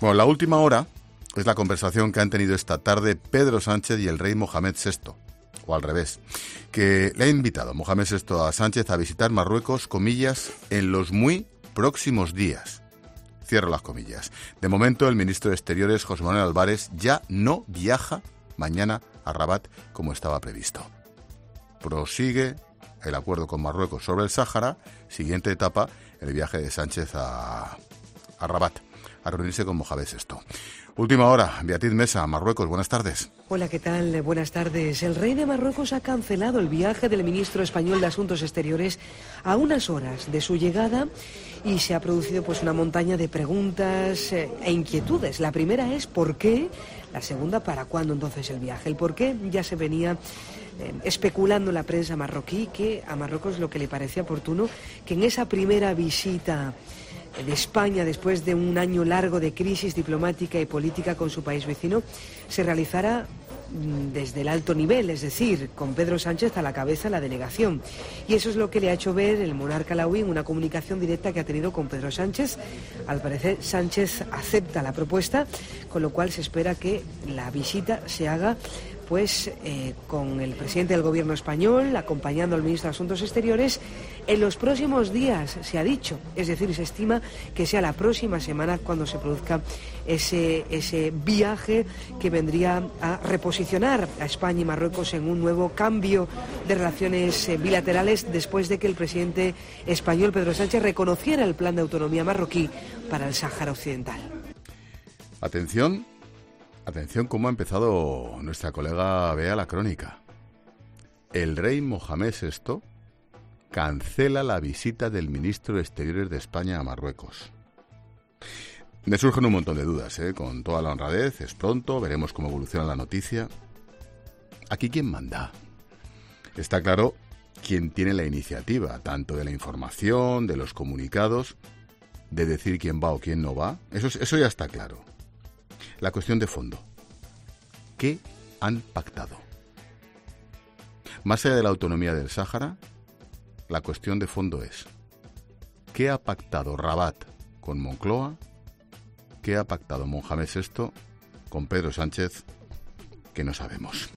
Bueno, la última hora es la conversación que han tenido esta tarde Pedro Sánchez y el rey Mohamed VI, o al revés, que le ha invitado Mohamed VI a Sánchez a visitar Marruecos, comillas, en los muy próximos días. Cierro las comillas. De momento, el ministro de Exteriores, José Manuel Álvarez, ya no viaja mañana a Rabat como estaba previsto. Prosigue el acuerdo con Marruecos sobre el Sáhara, siguiente etapa, el viaje de Sánchez a Rabat, a reunirse con Mohamed VI. Última hora, Beatriz Mesa, Marruecos, buenas tardes. Hola, ¿qué tal? Buenas tardes. El rey de Marruecos ha cancelado el viaje del ministro español de Asuntos Exteriores a unas horas de su llegada y se ha producido pues una montaña de preguntas e inquietudes. La primera es ¿por qué? La segunda, ¿para cuándo entonces el viaje? El por qué ya se venía especulando en la prensa marroquí que a Marruecos lo que le parecía oportuno que en esa primera visita de España, después de un año largo de crisis diplomática y política con su país vecino, se realizara desde el alto nivel, es decir, con Pedro Sánchez a la cabeza de la delegación. Y eso es lo que le ha hecho ver el monarca alauí en una comunicación directa que ha tenido con Pedro Sánchez. Al parecer, Sánchez acepta la propuesta, con lo cual se espera que la visita se haga con el presidente del gobierno español, acompañando al ministro de Asuntos Exteriores, en los próximos días, se ha dicho. Es decir, se estima que sea la próxima semana cuando se produzca ese viaje que vendría a reposicionar a España y Marruecos en un nuevo cambio de relaciones bilaterales después de que el presidente español, Pedro Sánchez, reconociera el plan de autonomía marroquí para el Sáhara Occidental. Atención cómo ha empezado nuestra colega Bea la crónica. El rey Mohamed VI cancela la visita del ministro de Exteriores de España a Marruecos. Me surgen un montón de dudas, con toda la honradez, es pronto, veremos cómo evoluciona la noticia. ¿Aquí quién manda? Está claro quién tiene la iniciativa, tanto de la información, de los comunicados, de decir quién va o quién no va. Eso ya está claro. La cuestión de fondo. ¿Qué han pactado? Más allá de la autonomía del Sáhara, la cuestión de fondo es ¿qué ha pactado Rabat con Moncloa? ¿Qué ha pactado Mohamed VI con Pedro Sánchez? Que no sabemos.